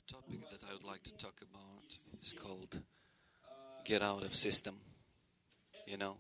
topic that I would like to talk about is called get out of system. You know,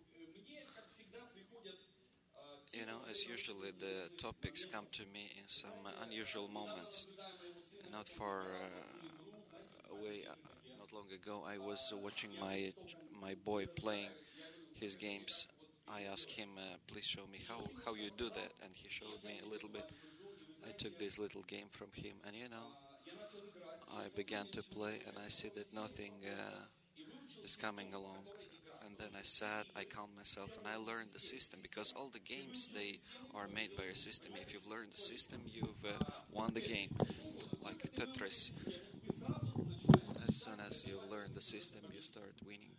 as usually the topics come to me in some unusual moments. Not far away, not long ago, I was watching my boy playing his games. I asked him, please show me how you do that, and he showed me a little bit. I took this little game from him, and I began to play, and I see that nothing is coming along. And then I sat, I calmed myself, and I learned the system, because all the games, they are made by a system. If you've learned the system, you've won the game. Like Tetris, as soon as you learn the system, you start winning.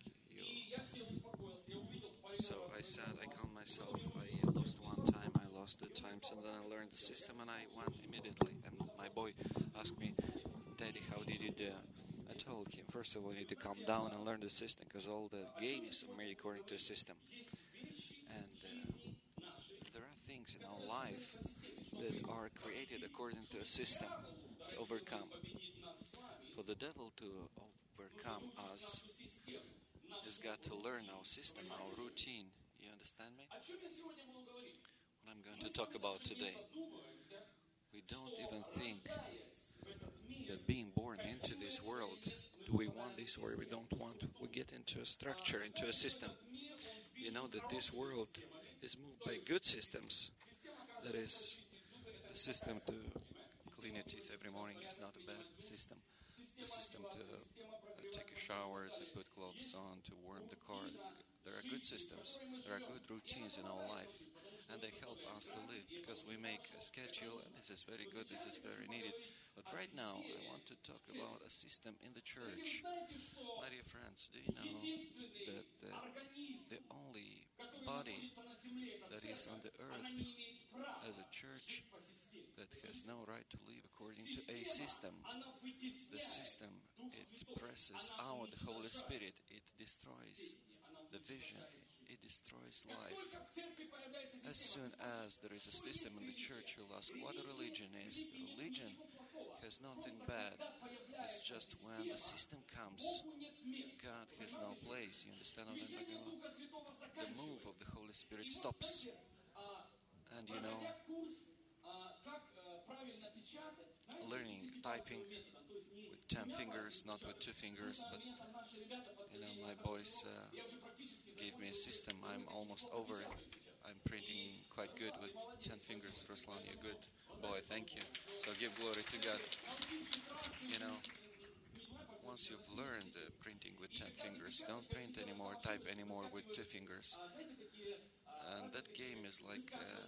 So I sat, I calmed myself, I lost one time, I lost two times, and then I learned the system, and I won immediately. And my boy asked me, Daddy, how did you do? I told him, first of all, you need to calm down and learn the system, because all the games are made according to a system. And there are things in our life that are created according to a system to overcome. For the devil to overcome us, he's got to learn our system, our routine. You understand me? What I'm going to talk about today. We don't even think that being born into this world, do we want this or we don't want? We get into a structure, into a system. You know that this world is moved by good systems. That is, the system to clean your teeth every morning is not a bad system. The system to take a shower, to put clothes on, to warm the car. There are good systems. There are good routines in our life. And they help us to live, because we make a schedule, and this is very good, this is very needed. But right now, I want to talk about a system in the church. My dear friends, do you know that the only body that is on the earth as a church that has no right to live according to a system? The system, it presses out the Holy Spirit, it destroys the vision, it destroys life. As soon as there is a system in the church, you'll ask what a religion is. The religion has nothing bad. It's just when the system comes, God has no place. You understand what I'm talking about? The move of the Holy Spirit stops. And learning typing with 10 fingers, not with 2 fingers, but my boys gave me a system. I'm almost over it. I'm printing quite good with 10 fingers. Ruslan, you're good boy, thank you. So give glory to God. Once you've learned printing with 10 fingers, don't print anymore, type anymore with 2 fingers. And that game is like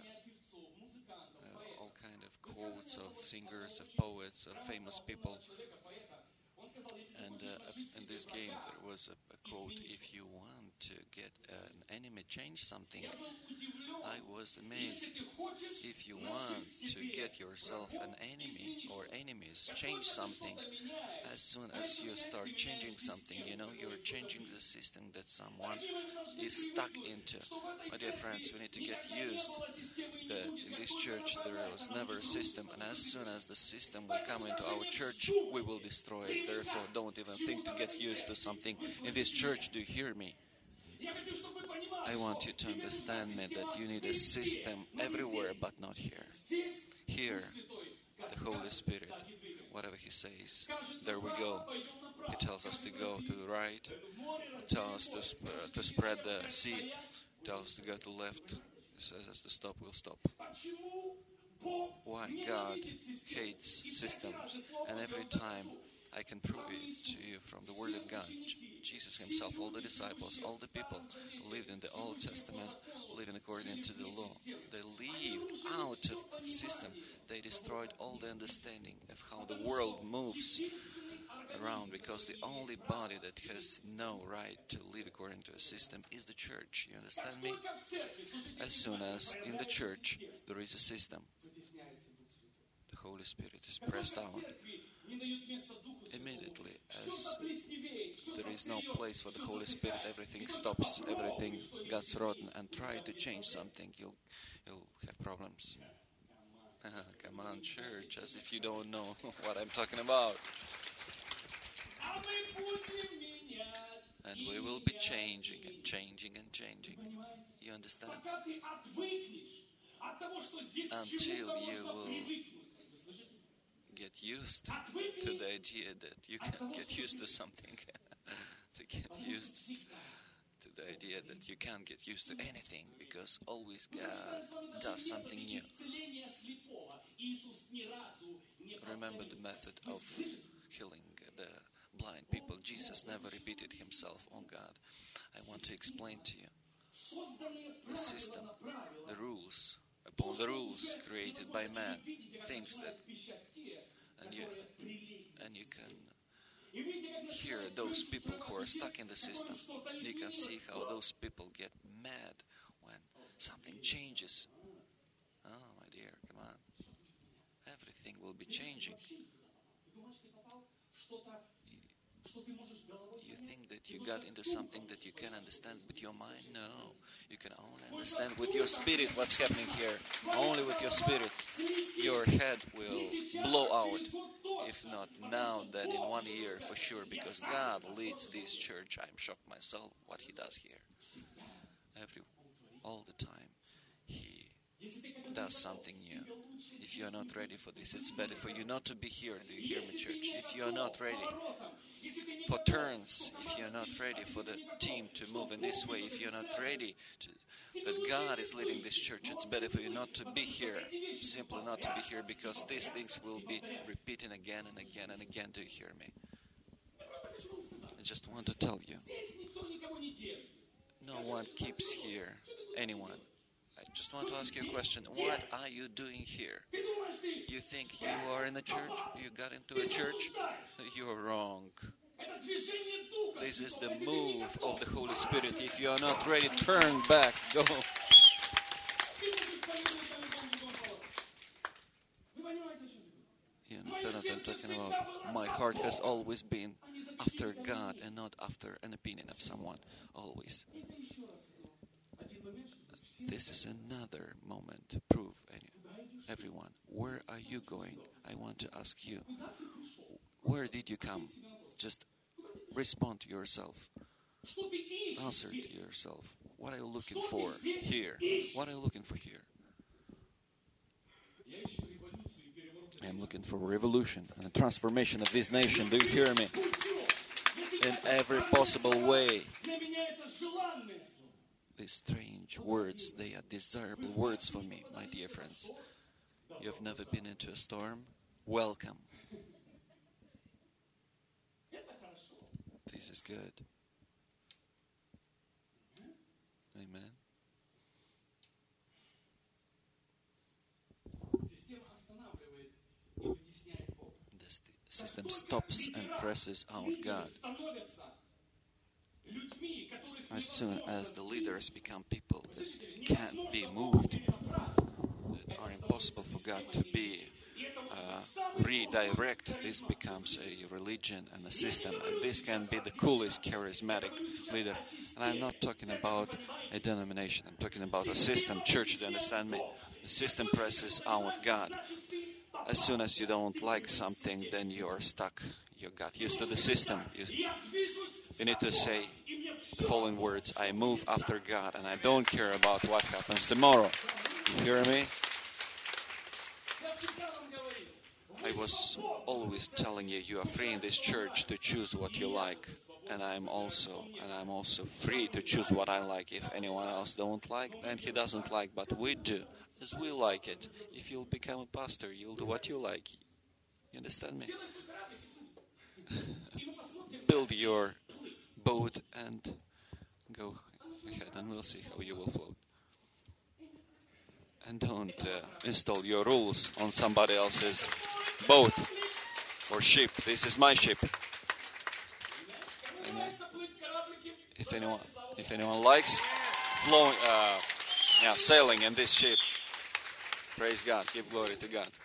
all kind of quotes of singers, of poets, of famous people. And in this game there was a quote, if you want to get an enemy change something, I was amazed. If you want to get yourself an enemy or enemies change something, as soon as you start changing something, you're changing the system that someone is stuck into. My dear friends, we need to get used that in this church there was never a system, and as soon as the system will come into our church, we will destroy it. Therefore, don't even think to get used to something in this church. Do you hear me? I want you to understand me that you need a system everywhere, but not here. Here, the Holy Spirit, whatever He says, there we go. He tells us to go to the right. He tells us to spread the sea. He tells us to go to the left. He says us to stop, we'll stop. Why God hates systems? And every time I can prove it to you from the Word of God. Jesus Himself, all the disciples, all the people lived in the Old Testament, living according to the law. They lived out of system. They destroyed all the understanding of how the world moves around, because the only body that has no right to live according to a system is the church. You understand me? As soon as in the church there is a system, the Holy Spirit is pressed out. Immediately, as there is no place for the Holy Spirit, everything stops, everything gets rotten, and try to change something, you'll have problems. Come on, church, as if you don't know what I'm talking about. And we will be changing and changing and changing. You understand? Until you will get used to the idea that you can get used to something. To get used to the idea that you can't get used to anything, because always God does something new. Remember the method of healing the blind people. Jesus never repeated himself on God. I want to explain to you the system, the rules, upon the rules created by man, things that, and you can hear those people who are stuck in the system. You can see how those people get mad when something changes. Oh, my dear, come on. Everything will be changing. You think that you got into something that you can understand with your mind? No. You can only understand with your spirit what's happening here. Only with your spirit. Your head will blow out. If not now, then in 1 year for sure. Because God leads this church. I'm shocked myself what He does here. All the time. He does something new. If you are not ready for this, it's better for you not to be here. Do you hear me, church? If you are not ready for turns, if you are not ready for the team to move in this way, if you are not ready that God is leading this church, it's better for you not to be here. Simply not to be here, because these things will be repeating again and again and again. Do you hear me? I just want to tell you, no one keeps here anyone. I just want to ask you a question. What are you doing here? You think you are in a church? You got into a church? You're wrong. This is the move of the Holy Spirit. If you are not ready, turn back. Go. You understand what I'm talking about? My heart has always been after God and not after an opinion of someone. Always. This is another moment to prove everyone. Where are you going? I want to ask you. Where did you come? Just respond to yourself. Answer to yourself. What are you looking for here? What are you looking for here? I am looking for a revolution and a transformation of this nation. Do you hear me? In every possible way. These strange words, they are desirable words for me, my dear friends. You have never been into a storm? Welcome. This is good. Amen. The system stops and presses out God. As soon as the leaders become people that can't be moved, that are impossible for God to be redirect, this becomes a religion and a system, and this can be the coolest charismatic leader. And I'm not talking about a denomination, I'm talking about a system. Church, do you understand me? The system presses out God. As soon as you don't like something, then you are stuck. You got used to the system. You need to say the following words: I move after God, and I don't care about what happens tomorrow. You hear me? I was always telling you, you are free in this church to choose what you like, and I'm also free to choose what I like. If anyone else don't like, then he doesn't like, but we do, as we like it. If you'll become a pastor, you'll do what you like. You understand me? Build your boat and go ahead, and we'll see how you will float. And don't install your rules on somebody else's boat or ship. This is my ship. Amen. If anyone likes sailing in this ship, praise God, give glory to God.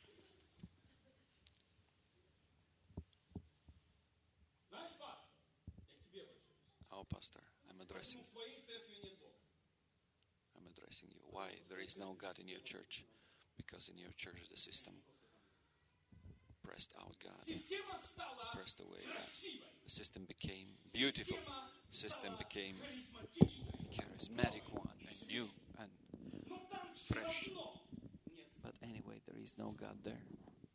Our pastor, I'm addressing you. Why there is no God in your church? Because in your church the system pressed out God, pressed away God. system became beautiful. System became charismatic one and new and fresh. But anyway, there is no God there.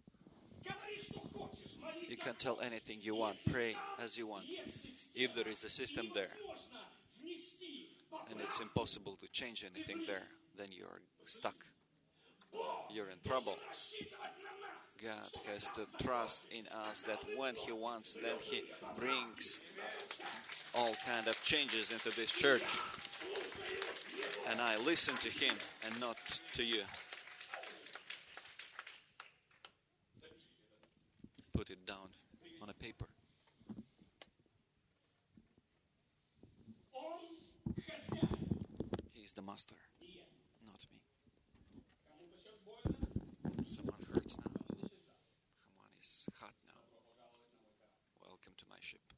You can tell anything you want, pray as you want. If there is a system there, and it's impossible to change anything there, then you're stuck. You're in trouble. God has to trust in us that when He wants, then He brings all kind of changes into this church. And I listen to Him and not to you. Put it down on a paper. He is the master, not me. Someone hurts now. Someone is hot now. Welcome to my ship.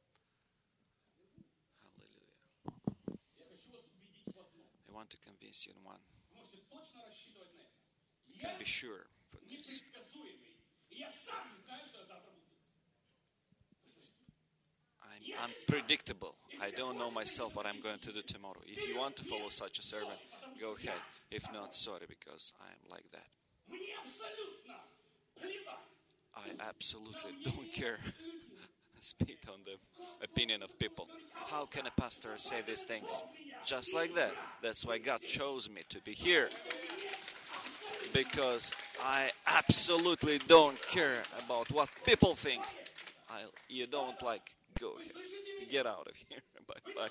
Hallelujah. I want to convince you in one. You can be sure for this. I'm unpredictable. I don't know myself what I'm going to do tomorrow. If you want to follow such a servant, go ahead. If not, sorry, because I am like that. I absolutely don't care. Spit on the opinion of people. How can a pastor say these things? Just like that. That's why God chose me to be here. Because I absolutely don't care about what people think. You don't like, go ahead. Get out of here. Bye-bye.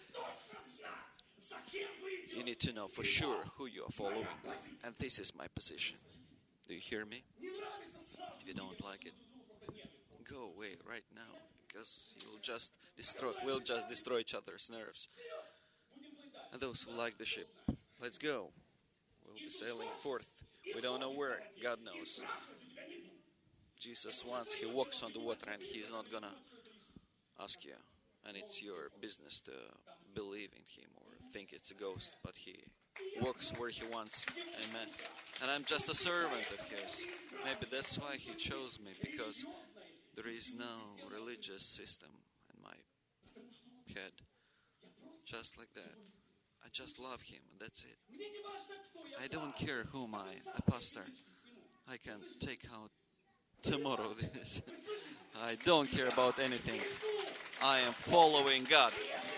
You need to know for sure who you are following. And this is my position. Do you hear me? If you don't like it, go away right now. Because we'll just destroy each other's nerves. And those who like the ship, let's go. We'll be sailing forth. We don't know where. God knows. Jesus, once He walks on the water and He's not gonna ask you. And it's your business to believe in Him or think it's a ghost. But He works where He wants. Amen. And I'm just a servant of His. Maybe that's why He chose me. Because there is no religious system in my head. Just like that. I just love Him, and that's it. I don't care who am I, a pastor. I can take out tomorrow this. I don't care about anything. I am following God.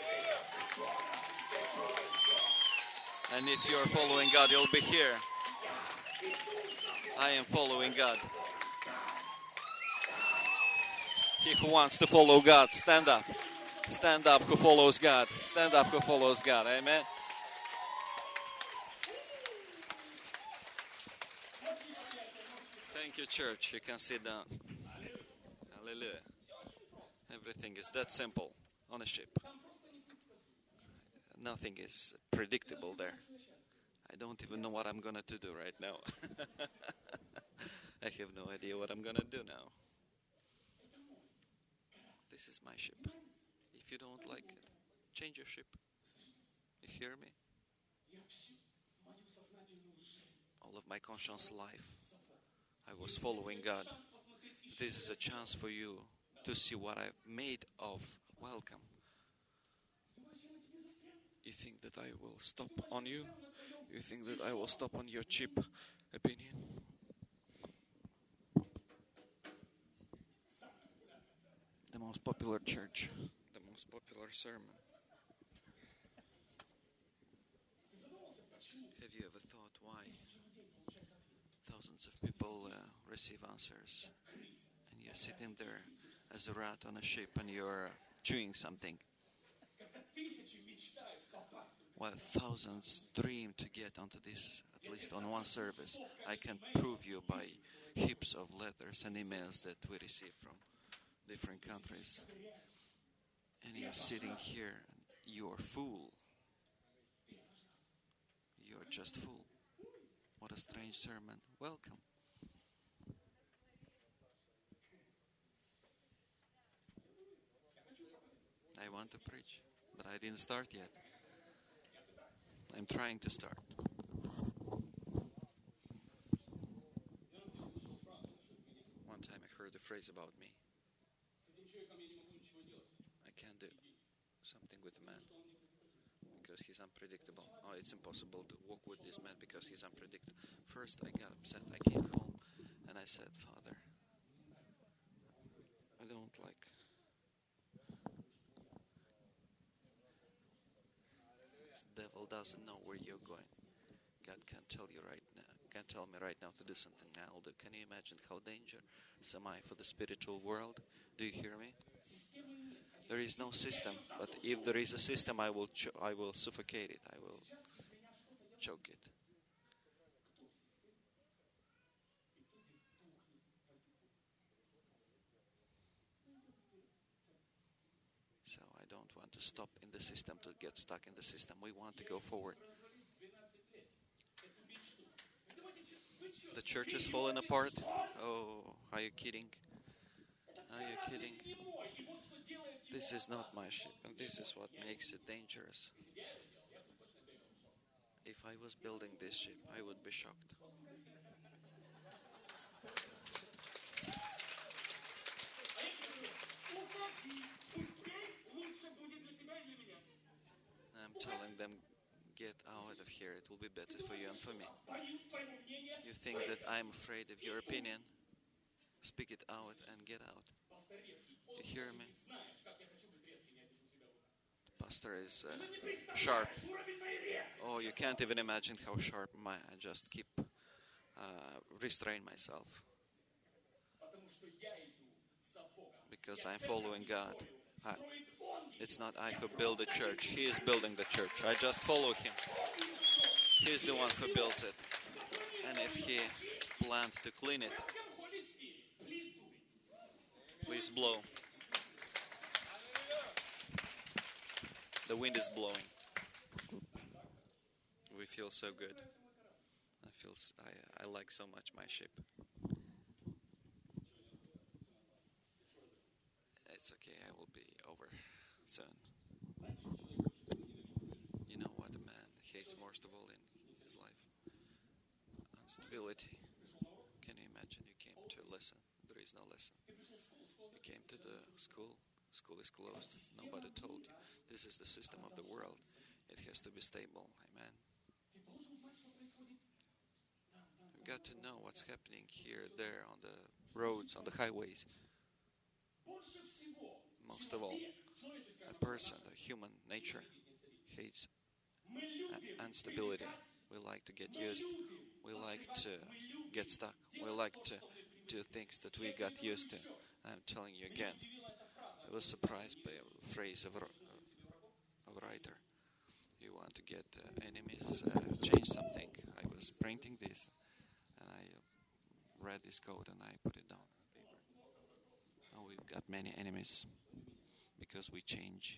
And if you're following God, you'll be here. I am following God. He who wants to follow God, stand up. Stand up who follows God. Stand up who follows God. Amen. Thank you, church. You can sit down. Hallelujah. Everything is that simple on a ship. Nothing is predictable there. I don't even know what I'm going to do right now. I have no idea what I'm going to do now. This is my ship. If you don't like it, change your ship. You hear me? All of my conscious life, I was following God. This is a chance for you to see what I've made of welcome. You think that I will stop on you? You think that I will stop on your cheap opinion? The most popular church, the most popular sermon. Have you ever thought why thousands of people receive answers and you're sitting there as a rat on a ship and you're chewing something? While thousands dream to get onto this, at least on one service, I can prove you by heaps of letters and emails that we receive from different countries. And you're sitting here and you're full. You're just full. What a strange sermon. Welcome. I want to preach, but I didn't start yet. I'm trying to start. One time I heard a phrase about me. I can't do something with the man because he's unpredictable. Oh, it's impossible to walk with this man because he's unpredictable. First, I got upset. I came home and I said, Father, I don't like. This devil doesn't know where you're going. God can tell you right now. Can tell me right now to do something. I'll do. Can you imagine how dangerous am I for the spiritual world? Do you hear me? There is no system, but if there is a system, I will suffocate it. I will choke it. So I don't want to stop in the system, to get stuck in the system. We want to go forward. The church is falling apart. Oh, are you kidding? Are you kidding? This is not my ship, and this is what makes it dangerous. If I was building this ship, I would be shocked. I'm telling them, get out of here. It will be better for you and for me. You think that I'm afraid of your opinion? Speak it out and get out. You hear me? The pastor is sharp. Oh, you can't even imagine how sharp I just keep restrain myself. Because I'm following God. It's not I who build the church. He is building the church. I just follow him. He's the one who builds it. And if he planned to clean it, please blow. The wind is blowing. We feel so good. I like so much my ship. It's okay, I will be over soon. You know what a man hates most of all in his life? Instability. Can you imagine you came to a lesson? There is no lesson. You came to the school. School is closed. Nobody told you. This is the system of the world. It has to be stable. Amen. You've got to know what's happening here, there, on the roads, on the highways. Most of all, a person, a human nature, hates instability. We like to get used. We like to get stuck. We like to do things that we got used to. I'm telling you again, I was surprised by a phrase of a writer. You want to get enemies, change something. I was printing this, and I read this code, and I put it down on paper. Oh, we've got many enemies because we change.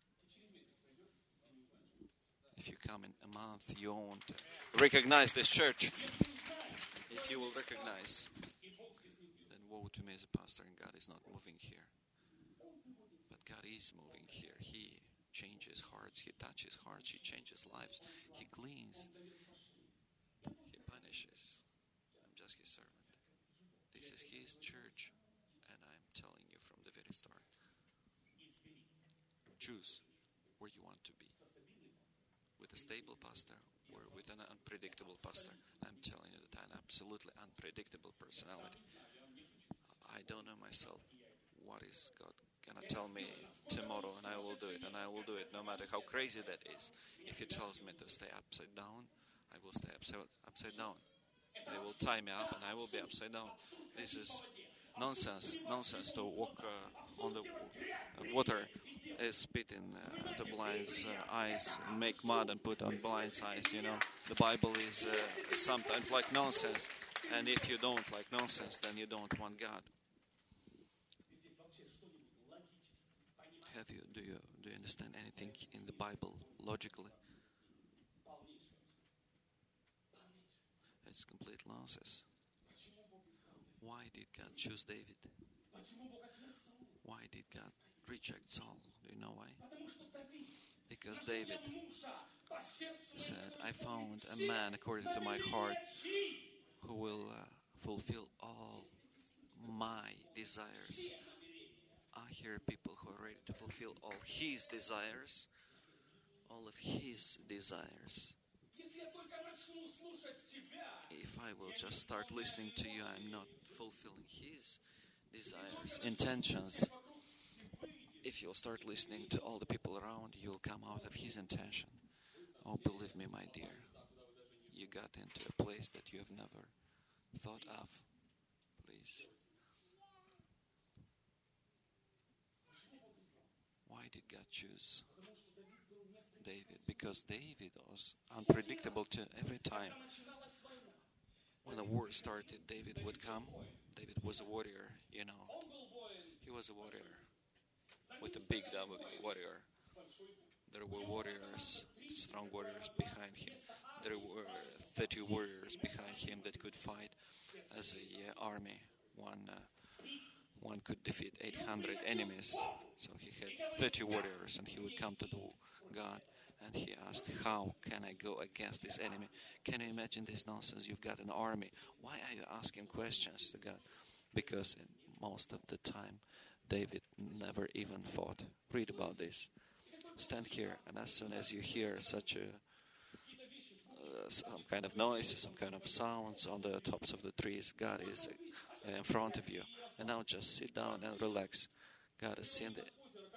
If you come in a month, you won't recognize this church. If you will recognize, then woe to me as a pastor, and God is not moving here. But God is moving here. He changes hearts, He touches hearts, He changes lives, He cleans, He punishes. I'm just His servant. This is His church, and I'm telling you from the very start, choose where you want to be. With a stable pastor or with an unpredictable pastor. I'm telling you that I'm absolutely unpredictable personality. I don't know myself. What is God gonna tell me tomorrow, and I will do it, and I will do it no matter how crazy that is. If He tells me to stay upside down, I will stay upside down. They will tie me up and I will be upside down. This is nonsense to walk on the water, spit in the blind's eyes, make mud and put on blind's eyes. You know, the Bible is sometimes like nonsense, and if you don't like nonsense, then you don't want God. Do you understand anything in the Bible logically? It's complete nonsense. Why did God choose David? Why did God reject Saul? Do you know why? Because David said, I found a man according to my heart who will fulfill all my desires. I hear people who are ready to fulfill all his desires, all of his desires. If I will just start listening to you, I'm not fulfilling his desires, intentions. If you'll start listening to all the people around, you'll come out of his intention. Oh, believe me, my dear, you got into a place that you have never thought of. Please. Why did God choose David? Because David was unpredictable to every time. When a war started, David would come. David was a warrior, you know. He was a warrior with a big W, warrior. There were warriors, strong warriors behind him. There were 30 warriors behind him that could fight as an army. One could defeat 800 enemies. So he had 30 warriors, and he would come to God and he asked, how can I go against this enemy? Can you imagine this nonsense? You've got an army. Why are you asking questions to God? Because most of the time, David never even fought. Read about this. Stand here, and as soon as you hear such some kind of noise, some kind of sounds on the tops of the trees, God is in front of you. And now just sit down and relax. God has seen the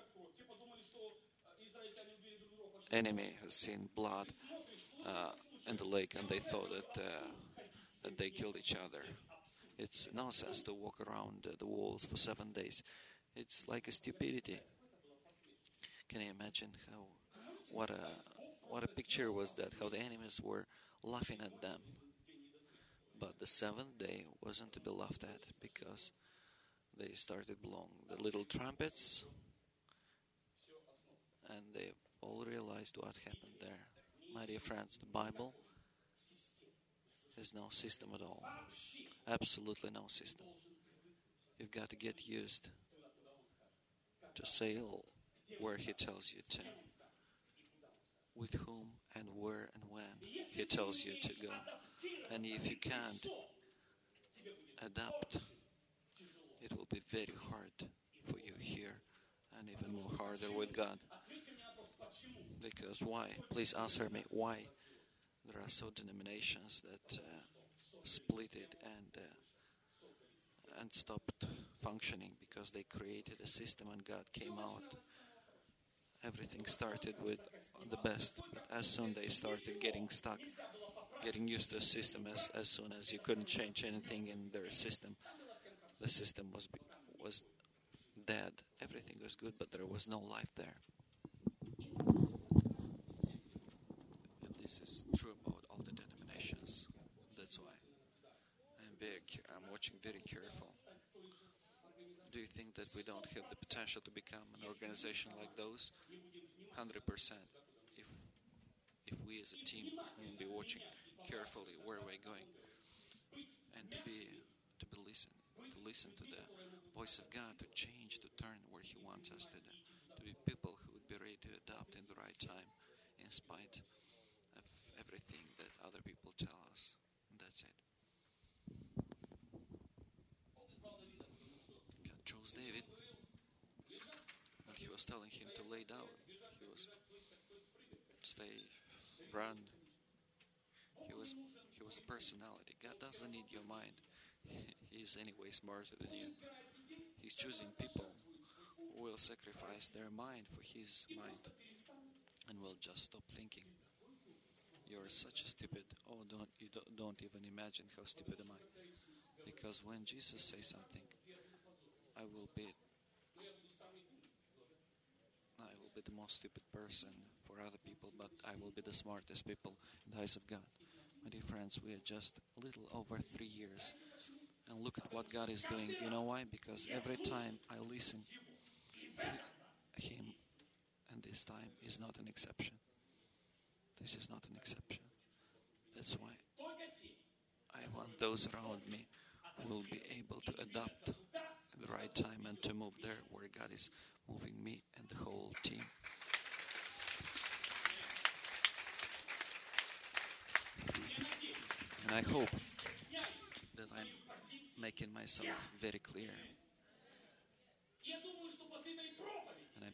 enemy, has seen blood in the lake, and they thought that they killed each other. It's nonsense to walk around the walls for 7 days. It's like a stupidity. Can you imagine what a picture was that? How the enemies were laughing at them. But the seventh day wasn't to be laughed at, because they started blowing the little trumpets, and they've all realized what happened there. My dear friends, the Bible has no system at all. Absolutely no system. You've got to get used to sail where He tells you to, with whom and where and when He tells you to go. And if you can't adapt, it will be very hard for you here, and even more harder with God. Because why? Please answer me. Why there are so denominations that split it and stopped functioning? Because they created a system and God came out. Everything started with the best, but as soon they started getting stuck, getting used to the system, as soon as you couldn't change anything in their system, the system was dead. Everything was good, but there was no life there. And this is true about all the denominations. That's why I'm watching very careful. Do you think that we don't have the potential to become an organization like those? 100%. If we as a team will be watching carefully where we're going, and to listen to the voice of God, to change, to turn where He wants us to be people who would be ready to adopt in the right time, in spite of everything that other people tell us. And that's it. God chose David. When He was telling him to lay down, he was stay, run. He was a personality. God doesn't need your mind. He's anyway smarter than you. He's choosing people who will sacrifice their mind for His mind, and will just stop thinking. You're such a stupid. Oh, don't even imagine how stupid am I. Because when Jesus says something, I will be the most stupid person for other people, but I will be the smartest people in the eyes of God. My dear friends, we are just a little over 3 years, and look at what God is doing. You know why? Because every time I listen Him, and this time is not an exception. This is not an exception. That's why I want those around me who will be able to adapt at the right time and to move there where God is moving me and the whole team. And I hope that I'm making myself very clear.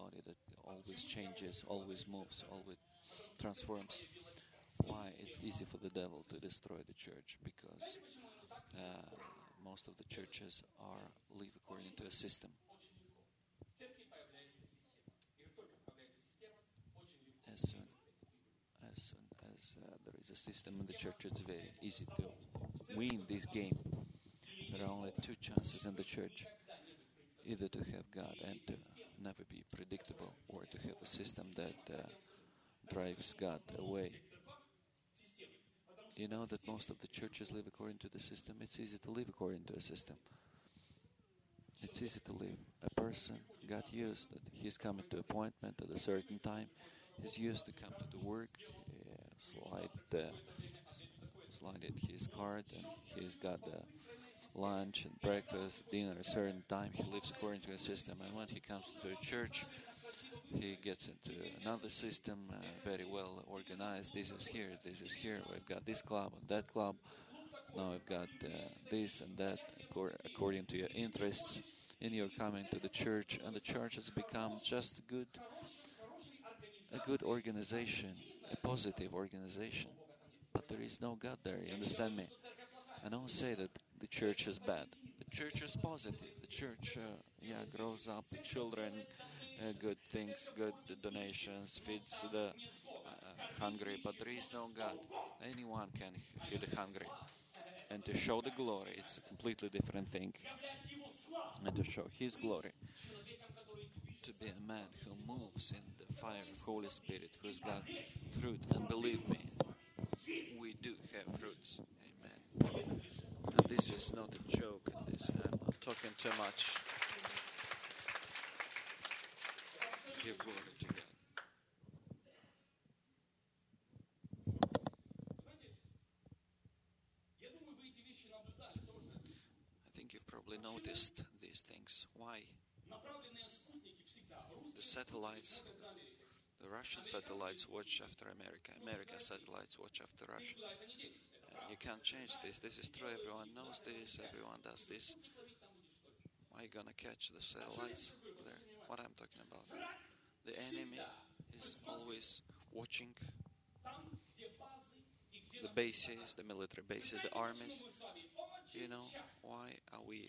body that always changes, always moves, always transforms. Why it's easy for the devil to destroy the church? Because most of the churches live according to a system. As soon as there is a system in the church, it's very easy to win this game. There are only two chances in the church: either to have God and to never be predictable, or to have a system that drives God away. You know that most of the churches live according to the system. It's easy to live according to a system. It's easy to live. A person got used that he's coming to appointment at a certain time. He's used to come to the work, slide in his card, and he's got lunch and breakfast, dinner at a certain time. He lives according to a system. And when he comes to a church, he gets into another system, very well organized. This is here, we've got this club and that club. Now we've got this and that according to your interests. And you're coming to the church, and the church has become just a good organization, a positive organization. But there is no God there, you understand me? I don't say that the church is bad. The church is positive. The church, grows up with children, good things, good donations, feeds the hungry. But there is no God. Anyone can feed the hungry. And to show the glory, it's a completely different thing. And to show His glory, to be a man who moves in the fire of Holy Spirit, who's got fruit. And believe me, we do have fruits. Amen. And this is not a joke. I'm not talking too much. Give glory to God. I think you've probably noticed these things. Why? The satellites, the Russian satellites watch after America. American satellites watch after Russia. You can't change this. This is true. Everyone knows this. Everyone does this. Why are you gonna catch the satellites? There. What I'm talking about. The enemy is always watching the bases, the military bases, the armies. You know, why are we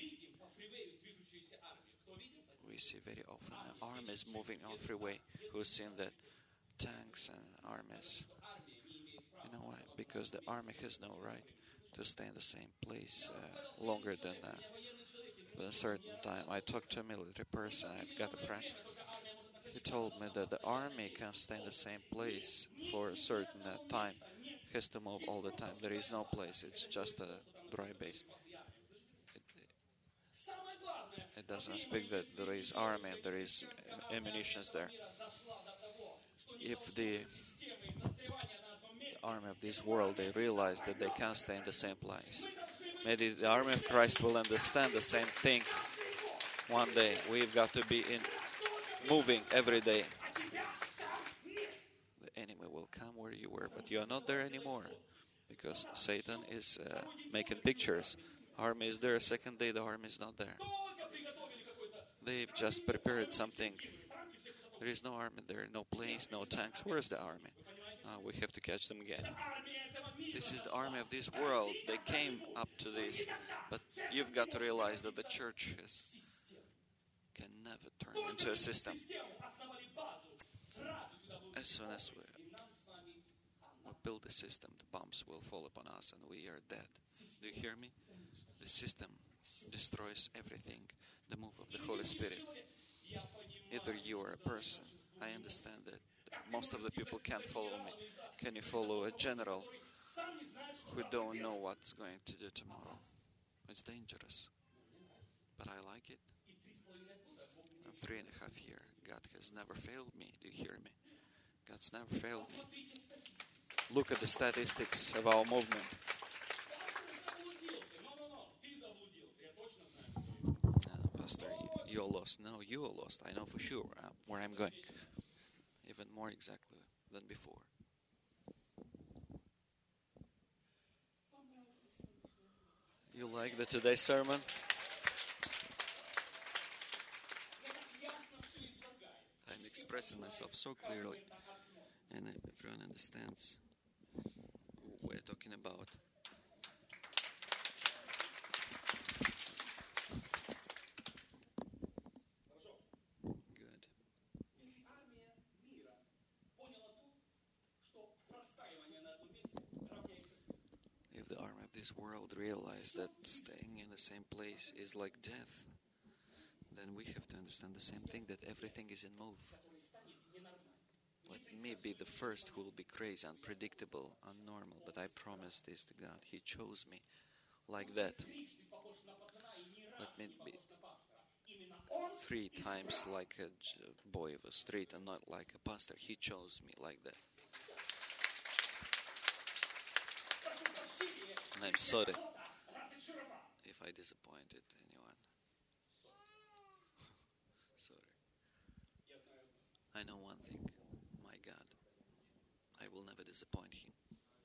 see very often armies moving on freeway? Who's seen that? Tanks and armies. You know why? Because the army has no right to stay in the same place longer than a certain time. I talked to a military person. I've got a friend. He told me that the army can stay in the same place for a certain time. It has to move all the time. There is no place. It's just a dry base. It doesn't speak that there is army and there is ammunition there. If the army of this world, they realize that they can't stay in the same place, maybe the army of Christ will understand the same thing. One day we've got to be moving every day. The enemy will come where you were, but you are not there anymore, because Satan is making pictures. Army is there, second day the army is not there. They've just prepared something. There is no army there, no planes, no tanks. Where is the army? We have to catch them again. This is the army of this world. They came up to this, but you've got to realize that the church can never turn into a system. As soon as we build the system, the bombs will fall upon us and we are dead. Do you hear me? The system destroys everything. The move of the Holy Spirit. Either you are a person. I understand that most of the people can't follow me. Can you follow a general who don't know what's going to do tomorrow? It's dangerous. But I like it. I'm 3.5 years. God has never failed me. Do you hear me? God's never failed me. Look at the statistics of our movement. Pastor, you're lost. No, you are lost. I know for sure where I'm going. Even more exactly than before. You like the today's sermon? I'm expressing myself so clearly, and everyone understands what we're talking about. Good. If the army of this world realize that staying in the same place is like death, then we have to understand the same thing, that everything is in move. Let me be the first who will be crazy, unpredictable, unnormal, but I promise this to God. He chose me like that. Let me be 3 times like a boy of a street and not like a pastor. He chose me like that. And I'm sorry if I disappointed anyone. Sorry. I know one thing. My God, I will never disappoint Him.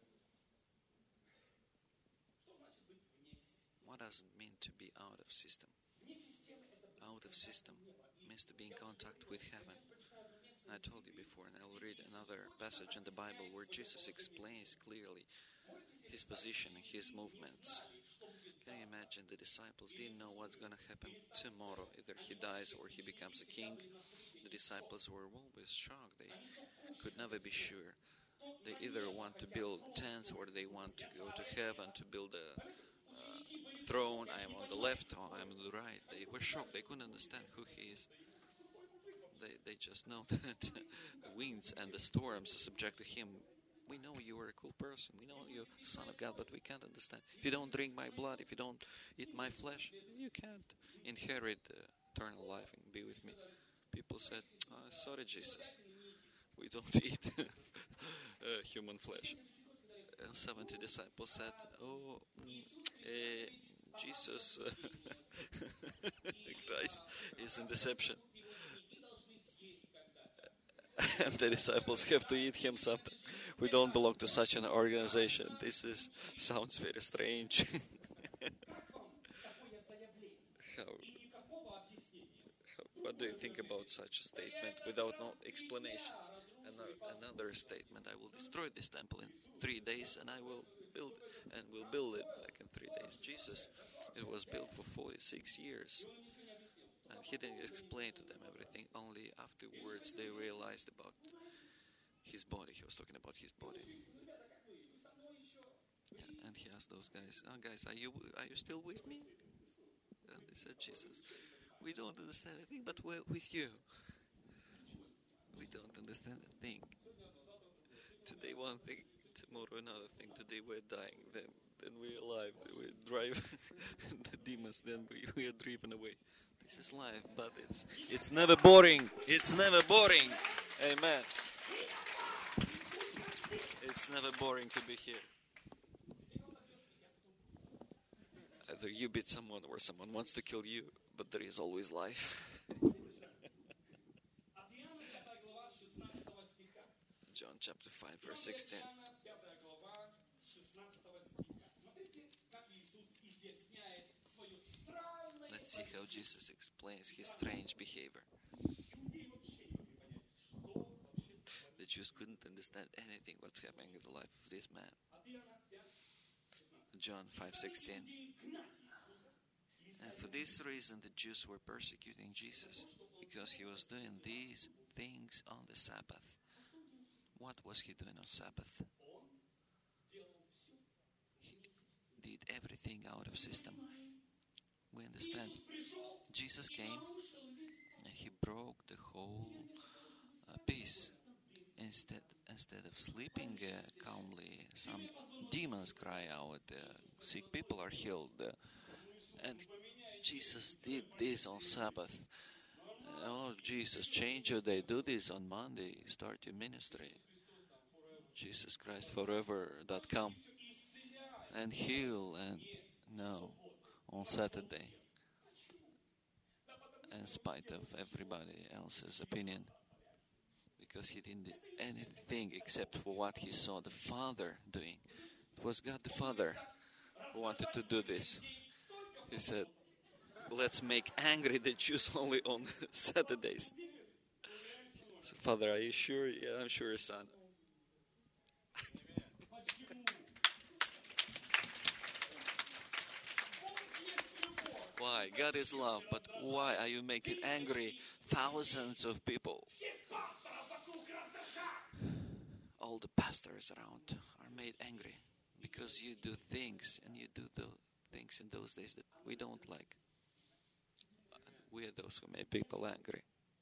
What does it mean to be out of system? Out of system means to be in contact with heaven. And I told you before, and I will read another passage in the Bible where Jesus explains clearly His position and His movements. Can you imagine? The disciples didn't know what's going to happen tomorrow. Either He dies or He becomes a king. The disciples were always shocked. They could never be sure. They either want to build tents or they want to go to heaven to build a throne. I am on the left or I am on the right. They were shocked. They couldn't understand who He is. They just know that the winds and the storms are subject to Him. We know you are a cool person. We know you're Son of God, but we can't understand. If you don't drink my blood, if you don't eat my flesh, you can't inherit eternal life and be with me. People said, sorry, Jesus, we don't eat human flesh. And 70 disciples said, Jesus Christ is in deception. And the disciples have to eat Him something. We don't belong to such an organization. Sounds very strange. What do you think about such a statement without no explanation? Another statement: I will destroy this temple in 3 days, and I will build it back in 3 days. Jesus, it was built for 46 years. And He didn't explain to them everything. Only afterwards they realized about His body. He was talking about His body. Yeah, and He asked those guys, guys, are you still with me? And they said, Jesus, we don't understand anything, but we're with you. We don't understand a thing. Today one thing, tomorrow another thing. Today we're dying, then we're alive. We drive the demons, then we are driven away. This is life, but it's never boring. It's never boring. Amen. It's never boring to be here. Either you beat someone or someone wants to kill you, but there is always life. John chapter 5, verse 16. Let's see how Jesus explains His strange behavior. The Jews couldn't understand anything what's happening in the life of this man. John 5:16. And for this reason the Jews were persecuting Jesus, because He was doing these things on the Sabbath. What was He doing on Sabbath? He did everything out of system. We understand. Jesus came and He broke the whole peace. Instead of sleeping calmly, some demons cry out, sick people are healed. And Jesus did this on Sabbath. Oh, Jesus, change your day. Do this on Monday. Start your ministry. Jesus Christ Forever.com. And heal. And no, on Saturday. In spite of everybody else's opinion. Because He didn't do anything except for what He saw the Father doing. It was God the Father who wanted to do this. He said, let's make angry the Jews only on Saturdays. So, Father, are you sure? Yeah, I'm sure, son. Why? God is love, but why are you making angry thousands of people? All the pastors around are made angry because you do things, and you do the things in those days that we don't like. We are those who make people angry.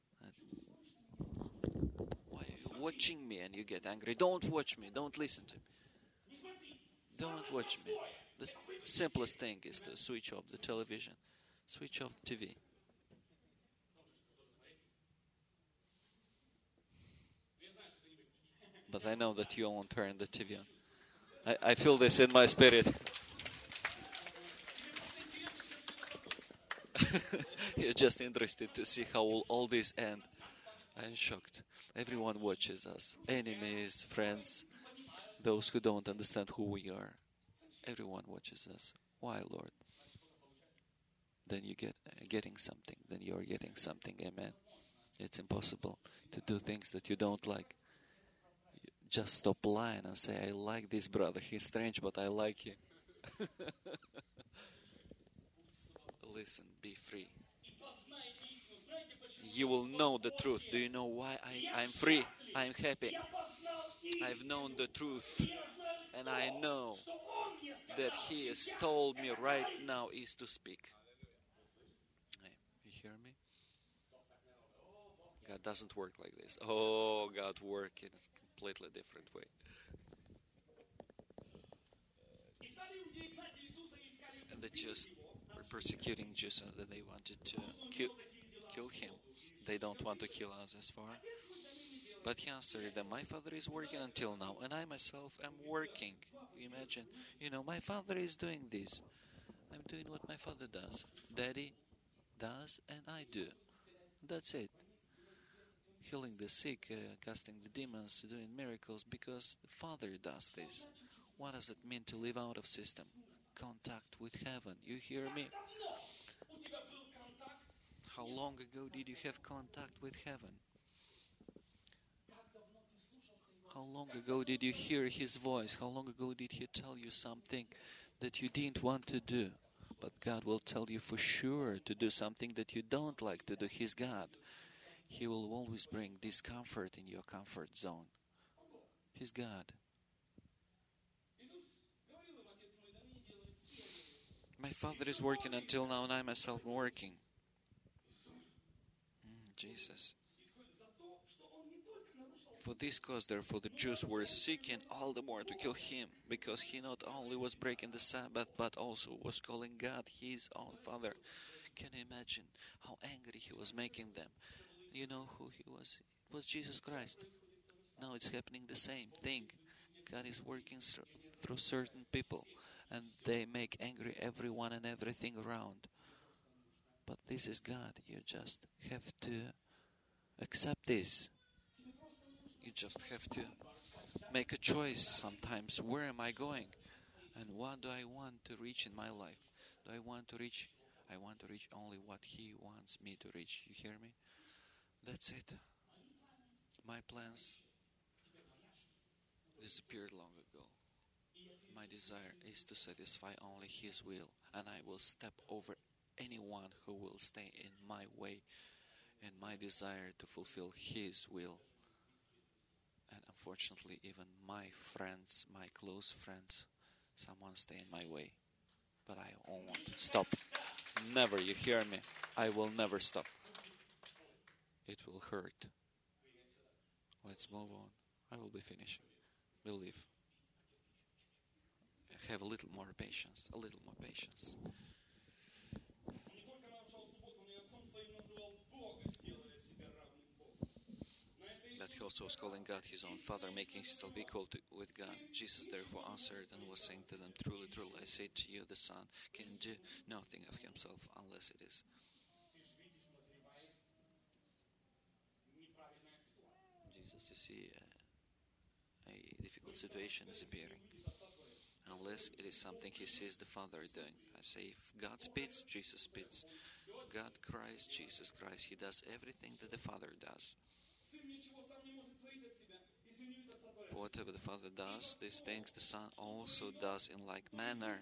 Why are you watching me and you get angry? Don't watch me. Don't listen to me. Don't watch me. The simplest thing is to switch off the television. Switch off the TV. But I know that you won't turn the TV on. I feel this in my spirit. You're just interested to see how will all this end. I'm shocked. Everyone watches us. Enemies, friends, those who don't understand who we are. Everyone watches us. Why, Lord? Then you getting something. Then you're getting something. Amen. It's impossible to do things that you don't like. Just stop lying and say, I like this brother. He's strange, but I like him. Listen, be free. You will know the truth. Do you know why I'm free? I'm happy. I've known the truth. And I know that He has told me right now is to speak. You hear me? God doesn't work like this. Oh, God works in a completely different way. And the Jews were persecuting Jesus, that they wanted to kill Him. They don't want to kill us as far. But He answered them, my Father is working until now, and I myself am working. Imagine, my Father is doing this. I'm doing what my Father does. Daddy does, and I do. That's it. Healing the sick, casting the demons, doing miracles, because the Father does this. What does it mean to live out of system? Contact with heaven. You hear me? How long ago did you have contact with heaven? How long ago did you hear His voice? How long ago did He tell you something that you didn't want to do? But God will tell you for sure to do something that you don't like to do. He's God. He will always bring discomfort in your comfort zone. He's God. My Father is working until now, and I myself am working. Jesus. For this cause, therefore, the Jews were seeking all the more to kill Him, because He not only was breaking the Sabbath, but also was calling God His own Father. Can you imagine how angry He was making them? You know who He was? It was Jesus Christ. Now it's happening the same thing. God is working through certain people, and they make angry everyone and everything around. But this is God. You just have to accept this. You just have to make a choice sometimes. Where am I going? And what do I want to reach in my life? I want to reach only what He wants me to reach. You hear me? That's it. My plans disappeared long ago. My desire is to satisfy only His will, and I will step over anyone who will stay in my way, in my desire to fulfill His will. And unfortunately, even my friends, my close friends, someone stay in my way. But I won't stop. Never, you hear me? I will never stop. It will hurt. Let's move on. I will be finishing. Believe. Have a little more patience. A little more patience. That He also was calling God His own Father, making Himself equal with God. Jesus therefore answered and was saying to them, truly, truly, I say to you, the Son can do nothing of Himself unless it is. Jesus, you see, a difficult situation is appearing. Unless it is something He sees the Father doing. I say, if God spits, Jesus spits. God cries, Jesus cries. He does everything that the Father does. For whatever the Father does, these things the Son also does in like manner.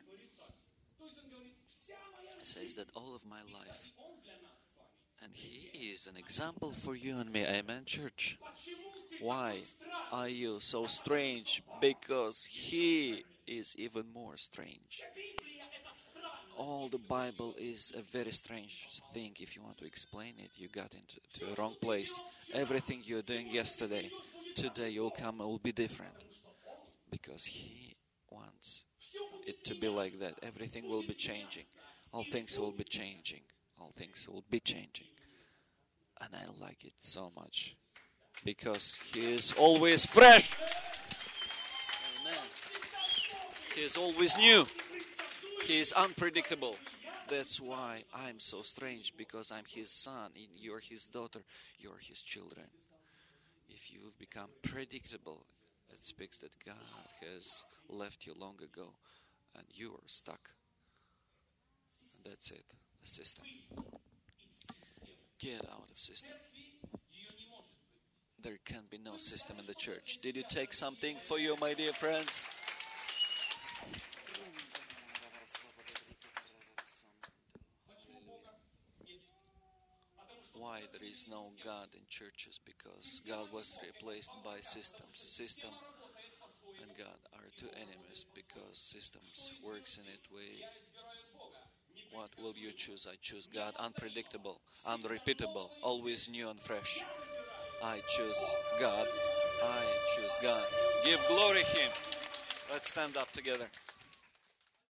He says that all of my life, and He is an example for you and me. Amen, church? Why are you so strange? Because He is even more strange. All the Bible is a very strange thing. If you want to explain it, you got into the wrong place. Everything you're doing yesterday, today you'll come, it will be different. Because He wants it to be like that. Everything will be changing. All things will be changing. All things will be changing. And I like it so much. Because He is always fresh. Amen. He is always new. He is unpredictable. That's why I'm so strange, because I'm His son, you're His daughter, you're His children. If you've become predictable, it speaks that God has left you long ago and you're stuck. And that's it, the system. Get out of system. There can be no system in the church. Did you take something for you, my dear friends? Why there is no God in churches? Because God was replaced by systems. System and God are two enemies, because systems works in it way. What will you choose? I choose God. Unpredictable, unrepeatable, always new and fresh. I choose God. I choose God. Give glory Him. Let's stand up together.